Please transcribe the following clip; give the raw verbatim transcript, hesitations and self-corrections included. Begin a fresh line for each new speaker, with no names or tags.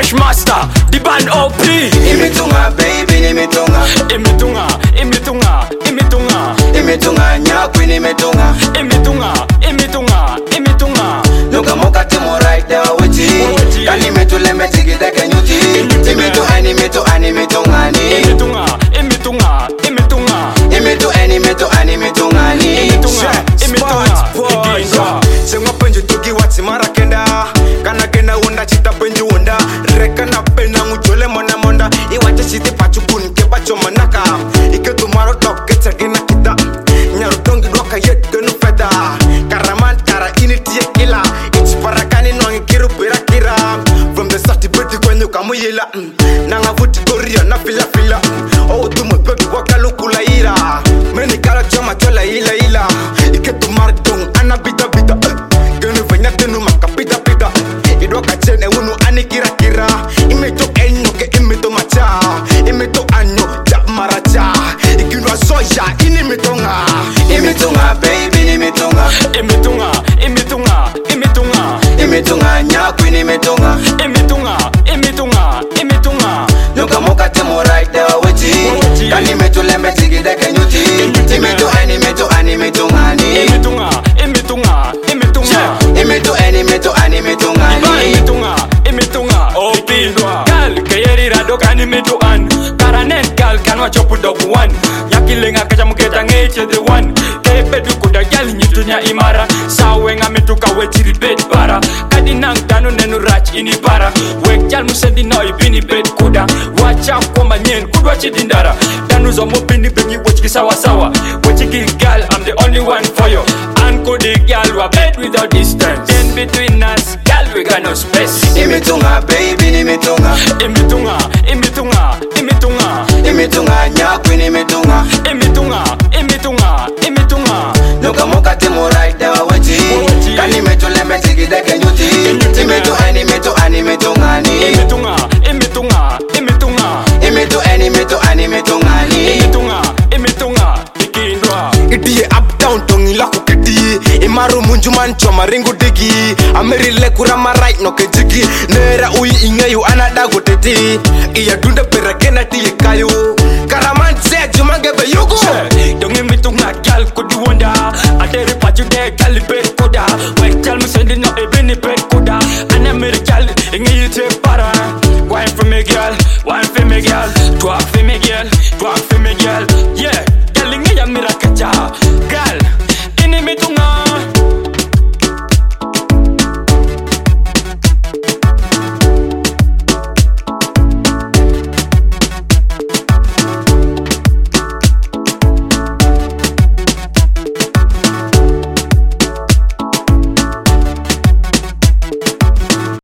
Bushmaster, the band O P.
Imitunga baby nimitunga,
Imitunga, imitunga, imitunga,
imitunga nyakwi nimitunga,
imitunga, imitunga, imitunga.
Nuka moka timo right there witi, kani metule metigide kenyuti. Imitu animetu animetunga ni,
Imitunga, imitunga, imitunga,
imitu animetu animetunga ni.
imitunga, imitunga.
Sengwa penju tuki wati mara kenda, kana kenda wonda chita penju wonda. Reka na pena ngujole mona monda, iwache chiti pachu kun ke pacho manaka. Ike tumaro top ketsa gina kita, nyaru dongi doka yet genu feda. Karaman kara ini tiye kila, ichi parakani nwangi kiru pira kira. From the sati beti kwenye kamu yela, nanga vuti korea na fila fila. Oh tumo baby wakalu kula ira, meni kala chama chola ila ila. Ike tumaro dong ana bida bida, genu venya tenu maka bida bida. Idoka chene unu ani kira kira. Imeto enyo ke imeto macha, imeto anyo jab maracha. Ikinwa soja ini mitonga,
Imitunga baby nimitunga,
Imitunga, imitunga, imitunga,
imitunga nyakwi nimitunga.
imitunga, imitunga, imitunga.
Nuka moka timo right there witi, kani metule metigide kenyuti. Imitu animetu animetunga ni,
Imitunga, imitunga, imitunga.
imitu animetu animetunga ni.
Imitunga, imitunga. O P. Gal, kayeri rado kani mitu an. Karanen gal kanwa chopu dogu one. Yakilenga kacha muketa ngeche the one. Kepedu kuda gal nyitunya imara. Sawenga mituka wechiri bed para. Kadi nang danu nenu rach ini para. Wek jal musendi no ibini bed kuda. Wacha kwamba nyen kudwa chidindara. Danu zo mopini bengi wechiki sawa sawa. Wechiki gal, I'm the only one for you. Anko the gal wa bed without distance. In between us, gal we got no space.
Imitunga baby nimitunga,
Imitunga, imitunga, imitunga,
imitunga nyakwi nimitunga.
imitunga, imitunga, imitunga.
Nuka moka timo right there witi, kani metule metigide kenyuti. Imitu animetu animetunga ni,
Imitunga, imitunga, imitunga,
imitu animetu animetunga ni.
imitunga, imitunga. Ikindwa.
itiye up down tongi la kuketi. Imaru munjuman choma ringu digi, amerile kurama right no kejiki. Nera ui ingeyu anada guteti, iya dunda perakena tiye kayo. Karaman se jumange be yugo.
Don't imitunga gal kudi wonda. Adere pachu de gal bed kuda. Wek jal musendi no ebini bed kuda. Anamere gal ingi yite para. Wine for me gal, wine for me gal. Twelve